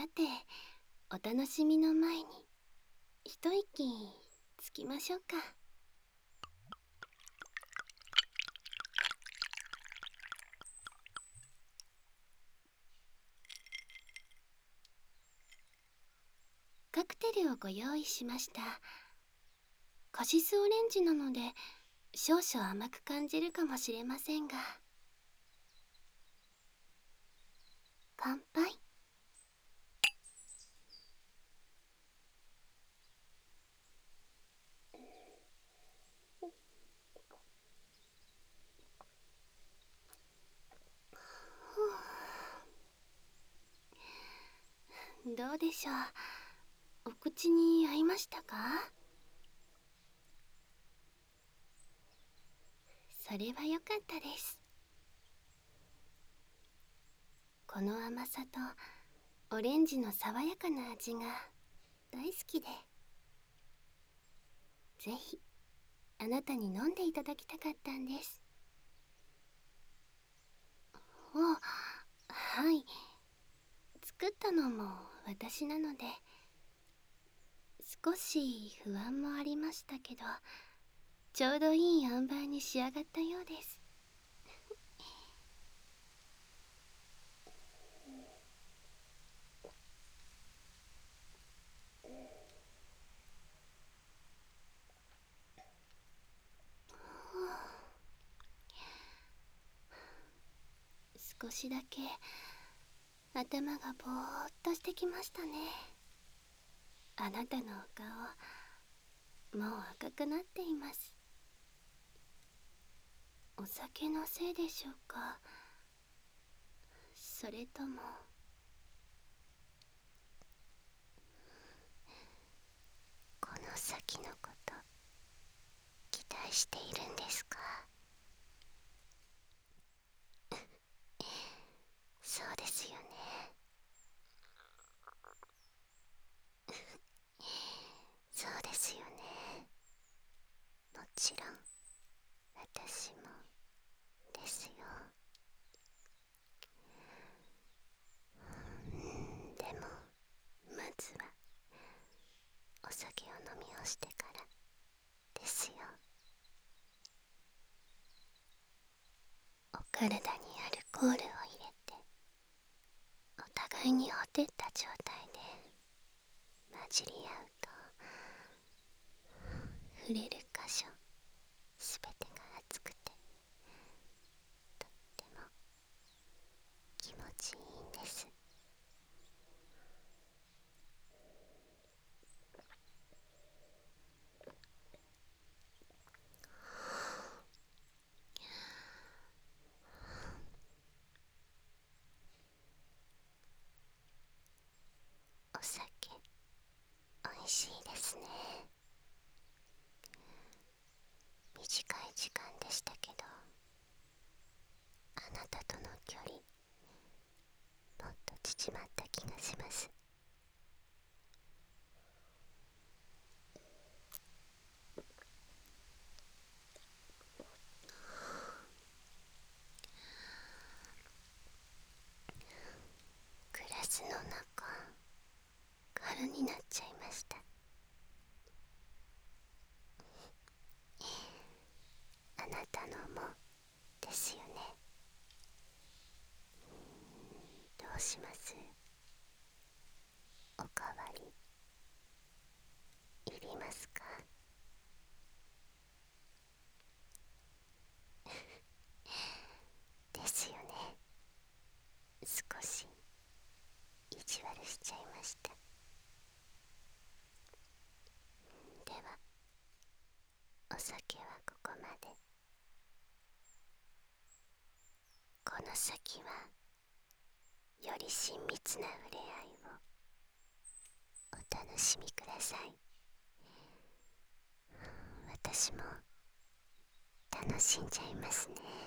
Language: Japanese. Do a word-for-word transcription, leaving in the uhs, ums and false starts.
さて、お楽しみの前に一息つきましょうか。カクテルをご用意しました。カシスオレンジなので少々甘く感じるかもしれませんが、乾杯。どうでしょう、お口に合いましたか？それは良かったです。この甘さとオレンジの爽やかな味が大好きで、ぜひあなたに飲んでいただきたかったんです。お、はい、作ったのも私なので少し不安もありましたけど、ちょうどいい塩梅に仕上がったようです。少しだけ頭がぼーっとしてきましたね。あなたのお顔、もう赤くなっています。お酒のせいでしょうか、それとも。この先のこと期待しているんですか？そうですよね。そうですよね。もちろん私もですよ。うん、でもまずはお酒を飲み干してからですよ。お体にアルコールを入れてお互いにほてった状態で混じり合うと、触れる箇所すべてが熱くてとっても気持ちいいんです。お酒おいしいですね。短い時間でしたけど、あなたとの距離もっと縮まった気がします。グラスの中空になっちゃいました。あなたのもですよね。どうします？おかわりいりますか？ですよね。少し意地悪しちゃいました。ではお酒はここまで。この先はより親密な触れ合いをお楽しみください。私も楽しんじゃいますね。